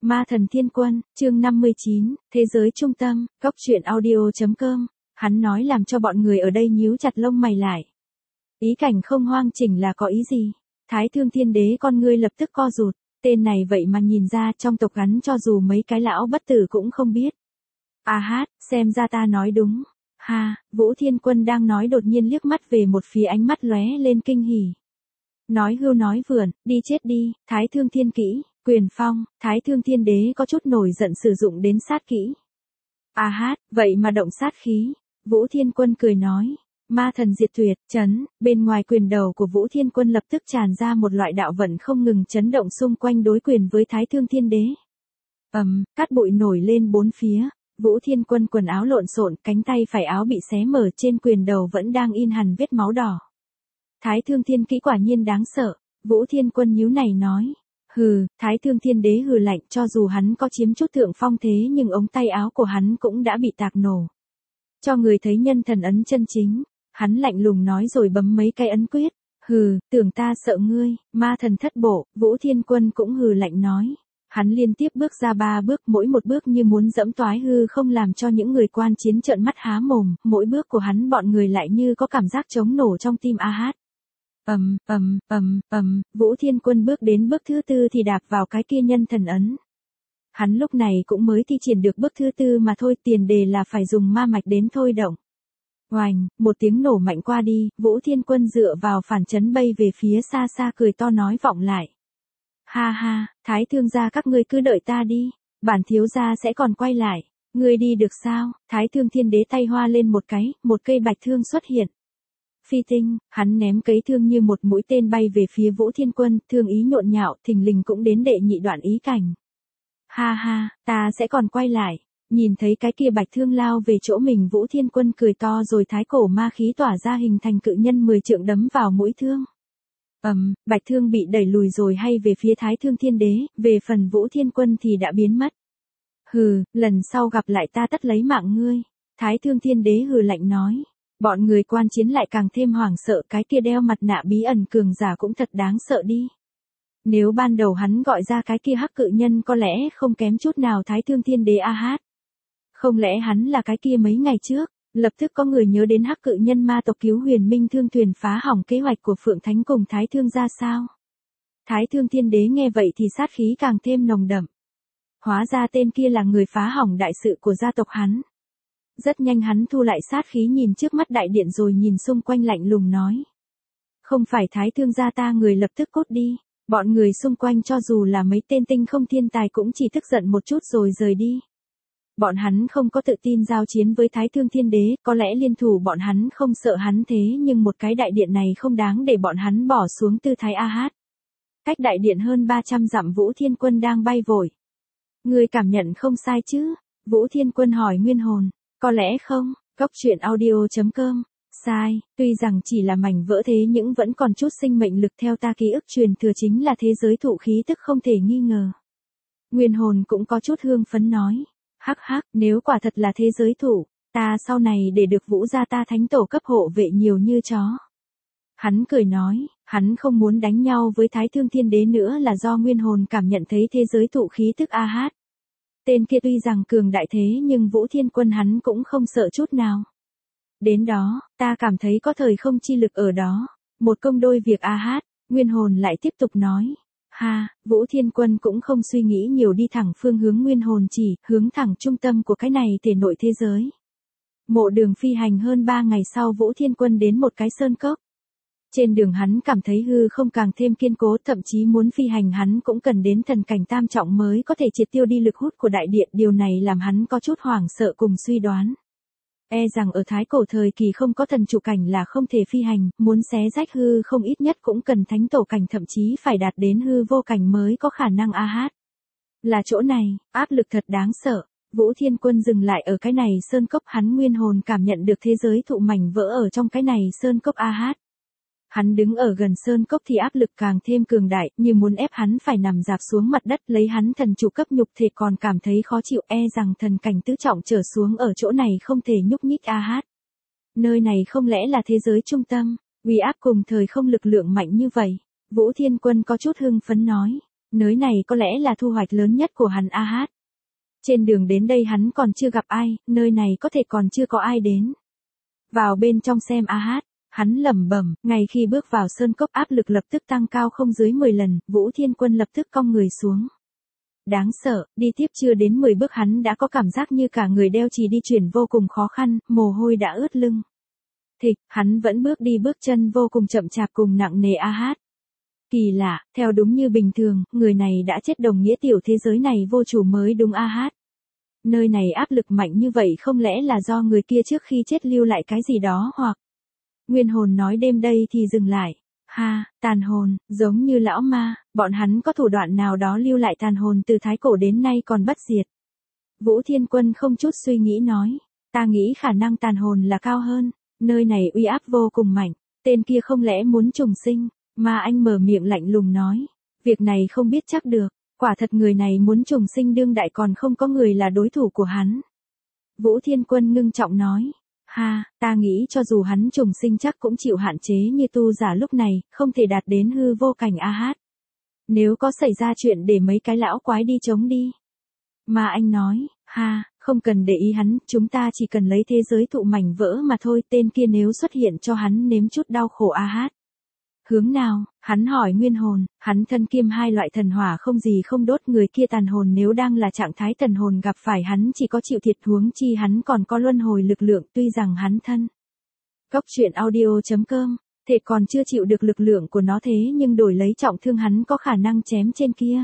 Ma thần thiên quân, chương 59, thế giới trung tâm, góc truyện audio.com. Hắn nói làm cho bọn người ở đây nhíu chặt lông mày lại. Ý cảnh không hoang chỉnh là có ý gì? Thái Thương Thiên Đế con ngươi lập tức co rụt, tên này vậy mà nhìn ra trong tộc hắn cho dù mấy cái lão bất tử cũng không biết. À hát, xem ra ta nói đúng. Ha, Vũ Thiên Quân đang nói đột nhiên liếc mắt về một phía, ánh mắt lóe lên kinh hỉ. Nói hưu nói vượn, đi chết đi, Thái Thương Thiên Kỹ, Quyền Phong. Thái Thương Thiên Đế có chút nổi giận sử dụng đến sát kỹ. À hát, vậy mà động sát khí. Vũ Thiên Quân cười nói. Ma thần diệt tuyệt, chấn, bên ngoài quyền đầu của Vũ Thiên Quân lập tức tràn ra một loại đạo vận không ngừng chấn động xung quanh đối quyền với Thái Thương Thiên Đế. Cát bụi nổi lên bốn phía. Vũ Thiên Quân quần áo lộn xộn, cánh tay phải áo bị xé mở, trên quyền đầu vẫn đang in hằn vết máu đỏ. Thái Thương Thiên Kỹ quả nhiên đáng sợ. Vũ Thiên Quân nhíu này nói. Hừ, Thái Thương Thiên Đế hừ lạnh, cho dù hắn có chiếm chút thượng phong thế nhưng ống tay áo của hắn cũng đã bị tạc nổ. Cho người thấy nhân thần ấn chân chính. Hắn lạnh lùng nói rồi bấm mấy cái ấn quyết. Hừ, tưởng ta sợ ngươi, ma thần thất bộ. Vũ Thiên Quân cũng hừ lạnh nói. Hắn liên tiếp bước ra 3 bước, mỗi một bước như muốn dẫm toái hư không, làm cho những người quan chiến trợn mắt há mồm, mỗi bước của hắn bọn người lại như có cảm giác chống nổ trong tim a hát. Vũ Thiên Quân bước đến bước thứ 4 thì đạp vào cái kia nhân thần ấn. Hắn lúc này cũng mới thi triển được bước thứ 4 mà thôi, tiền đề là phải dùng ma mạch đến thôi động. Oành, một tiếng nổ mạnh qua đi, Vũ Thiên Quân dựa vào phản chấn bay về phía xa xa, cười to nói vọng lại. Ha ha, Thái Thương gia các ngươi cứ đợi ta đi, bản thiếu gia sẽ còn quay lại, ngươi đi được sao? Thái Thương Thiên Đế tay hoa lên một cái, một cây bạch thương xuất hiện. Phi tinh, hắn ném cấy thương như một mũi tên bay về phía Vũ Thiên Quân, thương ý nhộn nhạo, thình lình cũng đến đệ nhị đoạn ý cảnh. Ha ha, ta sẽ còn quay lại. Nhìn thấy cái kia bạch thương lao về chỗ mình, Vũ Thiên Quân cười to rồi thái cổ ma khí tỏa ra hình thành cự nhân 10 trượng đấm vào mũi thương. Bạch thương bị đẩy lùi rồi hay về phía Thái Thương Thiên Đế, về phần Vũ Thiên Quân thì đã biến mất. Hừ, lần sau gặp lại ta tất lấy mạng ngươi. Thái Thương Thiên Đế hừ lạnh nói. Bọn người quan chiến lại càng thêm hoảng sợ, cái kia đeo mặt nạ bí ẩn cường giả cũng thật đáng sợ đi. Nếu ban đầu hắn gọi ra cái kia hắc cự nhân có lẽ không kém chút nào Thái Thương Thiên Đế a hát. Không lẽ hắn là cái kia mấy ngày trước? Lập tức có người nhớ đến hắc cự nhân ma tộc cứu Huyền Minh Thương thuyền phá hỏng kế hoạch của Phượng Thánh cùng Thái Thương ra sao? Thái Thương Thiên Đế nghe vậy thì sát khí càng thêm nồng đậm. Hóa ra tên kia là người phá hỏng đại sự của gia tộc hắn. Rất nhanh hắn thu lại sát khí, nhìn trước mắt đại điện rồi nhìn xung quanh lạnh lùng nói. Không phải Thái Thương gia ta, người lập tức cút đi. Bọn người xung quanh cho dù là mấy tên tinh không thiên tài cũng chỉ tức giận một chút rồi rời đi. Bọn hắn không có tự tin giao chiến với Thái Thương Thiên Đế, có lẽ liên thủ bọn hắn không sợ hắn, thế nhưng một cái đại điện này không đáng để bọn hắn bỏ xuống tư thái a hát. Cách đại điện hơn 300 dặm Vũ Thiên Quân đang bay vội. Người cảm nhận không sai chứ? Vũ Thiên Quân hỏi Nguyên Hồn. Có lẽ không, góc truyện audio.com. Sai, tuy rằng chỉ là mảnh vỡ thế nhưng vẫn còn chút sinh mệnh lực, theo ta ký ức truyền thừa chính là thế giới thụ khí tức không thể nghi ngờ. Nguyên Hồn cũng có chút hương phấn nói. Hắc hắc, nếu quả thật là thế giới thụ, ta sau này để được Vũ gia ta thánh tổ cấp hộ vệ nhiều như chó. Hắn cười nói, hắn không muốn đánh nhau với Thái Thương Thiên Đế nữa là do Nguyên Hồn cảm nhận thấy thế giới thụ khí tức a hát. Tên kia tuy rằng cường đại thế nhưng Vũ Thiên Quân hắn cũng không sợ chút nào. Đến đó, ta cảm thấy có thời không chi lực ở đó, một công đôi việc a hát. Nguyên Hồn lại tiếp tục nói. Ha, Vũ Thiên Quân cũng không suy nghĩ nhiều, đi thẳng phương hướng Nguyên Hồn chỉ, hướng thẳng trung tâm của cái này thể nội thế giới. Mộ đường phi hành hơn 3 ngày sau, Vũ Thiên Quân đến một cái sơn cốc. Trên đường hắn cảm thấy hư không càng thêm kiên cố, thậm chí muốn phi hành hắn cũng cần đến thần cảnh tam trọng mới có thể triệt tiêu đi lực hút của đại điện, điều này làm hắn có chút hoảng sợ cùng suy đoán. E rằng ở thái cổ thời kỳ không có thần trụ cảnh là không thể phi hành, muốn xé rách hư không ít nhất cũng cần thánh tổ cảnh, thậm chí phải đạt đến hư vô cảnh mới có khả năng a hát. Là chỗ này, áp lực thật đáng sợ. Vũ Thiên Quân dừng lại ở cái này sơn cốc, hắn Nguyên Hồn cảm nhận được thế giới thụ mảnh vỡ ở trong cái này sơn cốc a hát. Hắn đứng ở gần sơn cốc thì áp lực càng thêm cường đại, như muốn ép hắn phải nằm dạp xuống mặt đất, lấy hắn thần trụ cấp nhục thể còn cảm thấy khó chịu, e rằng thần cảnh tứ trọng trở xuống ở chỗ này không thể nhúc nhích a hát. Nơi này không lẽ là thế giới trung tâm, uy áp cùng thời không lực lượng mạnh như vậy? Vũ Thiên Quân có chút hưng phấn nói. Nơi này có lẽ là thu hoạch lớn nhất của hắn A. Trên đường đến đây hắn còn chưa gặp ai, nơi này có thể còn chưa có ai đến. Vào bên trong xem A. Hắn lẩm bẩm, ngay khi bước vào sơn cốc áp lực lập tức tăng cao không dưới 10 lần, Vũ Thiên Quân lập tức cong người xuống. Đáng sợ, đi tiếp chưa đến 10 bước hắn đã có cảm giác như cả người đeo chì đi chuyển vô cùng khó khăn, mồ hôi đã ướt lưng. Thịch, hắn vẫn bước đi bước chân vô cùng chậm chạp cùng nặng nề A. Kỳ lạ, theo đúng như bình thường, người này đã chết đồng nghĩa tiểu thế giới này vô chủ mới đúng A. Nơi này áp lực mạnh như vậy không lẽ là do người kia trước khi chết lưu lại cái gì đó hoặc... Nguyên hồn nói đêm đây thì dừng lại. Ha, tàn hồn, giống như lão ma, bọn hắn có thủ đoạn nào đó lưu lại tàn hồn từ thái cổ đến nay còn bất diệt. Vũ Thiên Quân không chút suy nghĩ nói, ta nghĩ khả năng tàn hồn là cao hơn, nơi này uy áp vô cùng mạnh, tên kia không lẽ muốn trùng sinh, mà anh mở miệng lạnh lùng nói, việc này không biết chắc được, quả thật người này muốn trùng sinh đương đại còn không có người là đối thủ của hắn. Vũ Thiên Quân ngưng trọng nói, ha, ta nghĩ cho dù hắn trùng sinh chắc cũng chịu hạn chế như tu giả lúc này, không thể đạt đến hư vô cảnh A. Nếu có xảy ra chuyện để mấy cái lão quái đi chống đi. Mà anh nói, ha, không cần để ý hắn, chúng ta chỉ cần lấy thế giới thụ mảnh vỡ mà thôi, tên kia nếu xuất hiện cho hắn nếm chút đau khổ A. Hướng nào, hắn hỏi nguyên hồn, hắn thân kiêm hai loại thần hỏa không gì không đốt, người kia tàn hồn nếu đang là trạng thái tần hồn gặp phải hắn chỉ có chịu thiệt, huống chi hắn còn có luân hồi lực lượng, tuy rằng hắn thân. Cốc truyện audio.com, thể còn chưa chịu được lực lượng của nó thế nhưng đổi lấy trọng thương hắn có khả năng chém trên kia.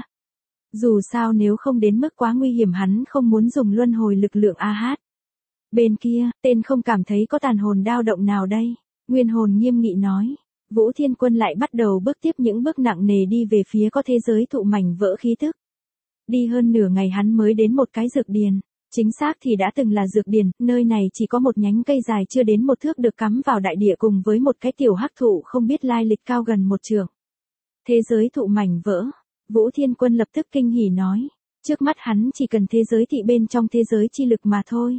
Dù sao nếu không đến mức quá nguy hiểm hắn không muốn dùng luân hồi lực lượng A. Bên kia, tên không cảm thấy có tàn hồn dao động nào đây. Nguyên hồn nghiêm nghị nói. Vũ Thiên Quân lại bắt đầu bước tiếp những bước nặng nề đi về phía có thế giới thụ mảnh vỡ khí tức. Đi hơn nửa ngày hắn mới đến một cái dược điền. Chính xác thì đã từng là dược điền, nơi này chỉ có một nhánh cây dài chưa đến 1 thước được cắm vào đại địa cùng với một cái tiểu hắc thụ không biết lai lịch cao gần 1 trượng. Thế giới thụ mảnh vỡ. Vũ Thiên Quân lập tức kinh hỉ nói. Trước mắt hắn chỉ cần thế giới thị bên trong thế giới chi lực mà thôi.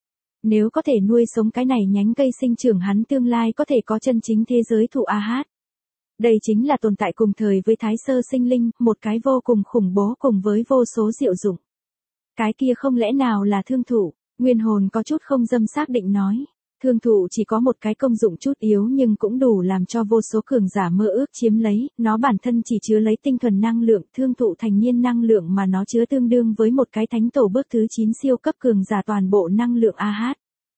Nếu có thể nuôi sống cái này nhánh cây sinh trưởng hắn tương lai có thể có chân chính thế giới thụ A. Đây chính là tồn tại cùng thời với thái sơ sinh linh, một cái vô cùng khủng bố cùng với vô số diệu dụng. Cái kia không lẽ nào là thương thụ, nguyên hồn có chút không dâm xác định nói. Thương thụ chỉ có một cái công dụng chút yếu nhưng cũng đủ làm cho vô số cường giả mơ ước chiếm lấy, nó bản thân chỉ chứa lấy tinh thuần năng lượng, thương thụ thành niên năng lượng mà nó chứa tương đương với một cái thánh tổ bước thứ 9 siêu cấp cường giả toàn bộ năng lượng A.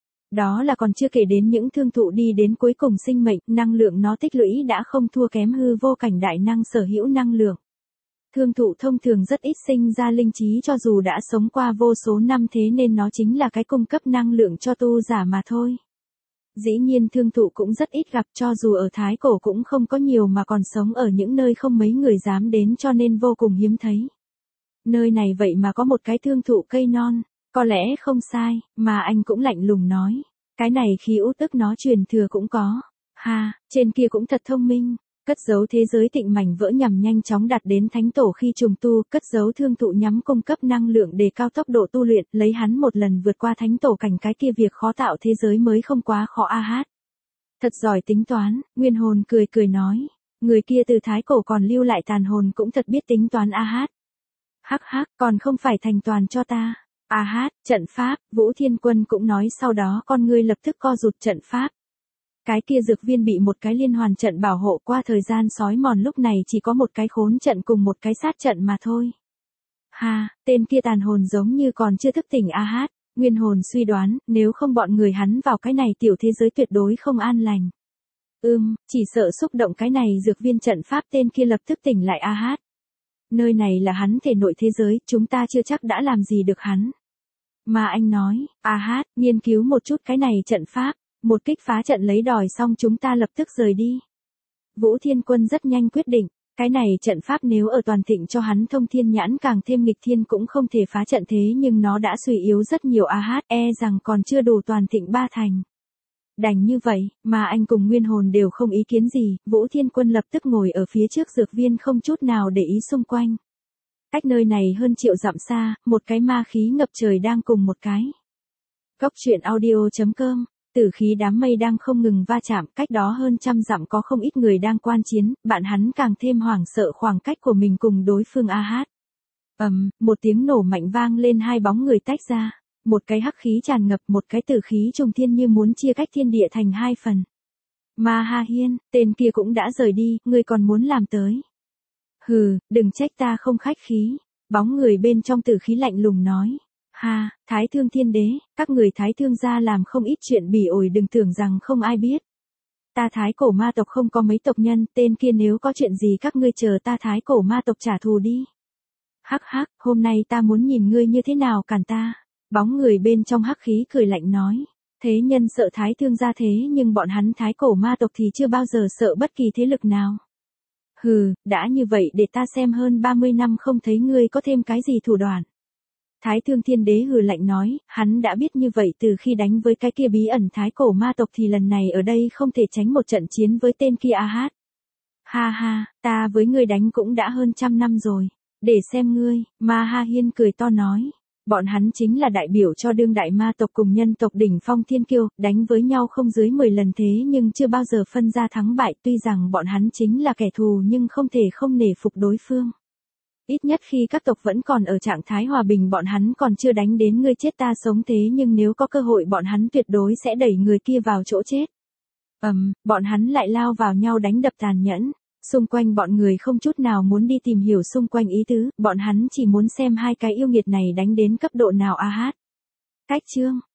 Đó là còn chưa kể đến những thương thụ đi đến cuối cùng sinh mệnh, năng lượng nó tích lũy đã không thua kém hư vô cảnh đại năng sở hữu năng lượng. Thương thụ thông thường rất ít sinh ra linh trí cho dù đã sống qua vô số năm thế nên nó chính là cái cung cấp năng lượng cho tu giả mà thôi. Dĩ nhiên thương thụ cũng rất ít gặp cho dù ở Thái Cổ cũng không có nhiều mà còn sống ở những nơi không mấy người dám đến cho nên vô cùng hiếm thấy. Nơi này vậy mà có một cái thương thụ cây non. Có lẽ không sai, mà anh cũng lạnh lùng nói. Cái này khi út ức nó truyền thừa cũng có. Ha, trên kia cũng thật thông minh. Cất giấu thế giới tịnh mảnh vỡ nhằm nhanh chóng đạt đến thánh tổ khi trùng tu, cất giấu thương thụ nhắm cung cấp năng lượng để cao tốc độ tu luyện, lấy hắn một lần vượt qua thánh tổ cảnh cái kia việc khó tạo thế giới mới không quá khó A. Thật giỏi tính toán, nguyên hồn cười cười nói. Người kia từ thái cổ còn lưu lại tàn hồn cũng thật biết tính toán A. Hắc hắc, còn không phải thành toàn cho ta. Trận pháp, Vũ Thiên Quân cũng nói sau đó con ngươi lập tức co rụt trận pháp. Cái kia dược viên bị một cái liên hoàn trận bảo hộ qua thời gian sói mòn lúc này chỉ có một cái khốn trận cùng một cái sát trận mà thôi. Ha, tên kia tàn hồn giống như còn chưa thức tỉnh A. Nguyên hồn suy đoán, nếu không bọn người hắn vào cái này tiểu thế giới tuyệt đối không an lành. Chỉ sợ xúc động cái này dược viên trận pháp tên kia lập tức tỉnh lại A. Nơi này là hắn thể nội thế giới, chúng ta chưa chắc đã làm gì được hắn. Mà anh nói, nghiên cứu một chút cái này trận pháp, một kích phá trận lấy đòi xong chúng ta lập tức rời đi. Vũ Thiên Quân rất nhanh quyết định, cái này trận pháp nếu ở toàn thịnh cho hắn thông thiên nhãn càng thêm nghịch thiên cũng không thể phá trận thế nhưng nó đã suy yếu rất nhiều rằng còn chưa đủ toàn thịnh 3 thành. Đành như vậy, mà anh cùng nguyên hồn đều không ý kiến gì, Vũ Thiên Quân lập tức ngồi ở phía trước dược viên không chút nào để ý xung quanh. Cách nơi này hơn 1.000 dặm xa, một cái ma khí ngập trời đang cùng một cái. Cốc truyện audio.com Tử khí đám mây đang không ngừng va chạm, cách đó hơn trăm dặm có không ít người đang quan chiến, bạn hắn càng thêm hoảng sợ khoảng cách của mình cùng đối phương A-hát. Một tiếng nổ mạnh vang lên, hai bóng người tách ra, một cái hắc khí tràn ngập, một cái tử khí trùng thiên như muốn chia cách thiên địa thành hai phần. Ma Ha Hiên, tên kia cũng đã rời đi, ngươi còn muốn làm tới. Hừ, đừng trách ta không khách khí. Bóng người bên trong tử khí lạnh lùng nói. Ha, Thái Thương Thiên Đế, các người Thái Thương gia làm không ít chuyện bỉ ổi, đừng tưởng rằng không ai biết. Ta Thái Cổ Ma tộc không có mấy tộc nhân, tên kia nếu có chuyện gì các ngươi chờ ta Thái Cổ Ma tộc trả thù đi. Hắc hắc, hôm nay ta muốn nhìn ngươi như thế nào cản ta. Bóng người bên trong hắc khí cười lạnh nói. Thế nhân sợ Thái Thương gia thế nhưng bọn hắn Thái Cổ Ma tộc thì chưa bao giờ sợ bất kỳ thế lực nào. Hừ, đã như vậy để ta xem hơn 30 năm không thấy ngươi có thêm cái gì thủ đoạn. Thái Thương Thiên Đế hừ lạnh nói, hắn đã biết như vậy từ khi đánh với cái kia bí ẩn Thái Cổ Ma tộc thì lần này ở đây không thể tránh một trận chiến với tên kia A-hát. Ha ha, ta với ngươi đánh cũng đã hơn trăm năm rồi. Để xem ngươi, Ma Ha Hiên cười to nói. Bọn hắn chính là đại biểu cho đương đại ma tộc cùng nhân tộc đỉnh phong thiên kiêu, đánh với nhau không dưới 10 lần thế nhưng chưa bao giờ phân ra thắng bại, tuy rằng bọn hắn chính là kẻ thù nhưng không thể không nể phục đối phương. Ít nhất khi các tộc vẫn còn ở trạng thái hòa bình bọn hắn còn chưa đánh đến ngươi chết ta sống thế nhưng nếu có cơ hội bọn hắn tuyệt đối sẽ đẩy người kia vào chỗ chết. Bọn hắn lại lao vào nhau đánh đập tàn nhẫn. Xung quanh bọn người không chút nào muốn đi tìm hiểu xung quanh ý tứ, bọn hắn chỉ muốn xem hai cái yêu nghiệt này đánh đến cấp độ nào A-hát. Cách chương